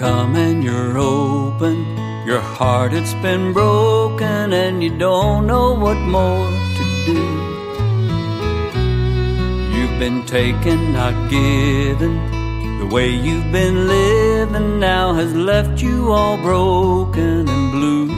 come and you're open. Your heart, it's been broken, and you don't know what more to do. You've been taken, not given. The way you've been living now has left you all broken and blue.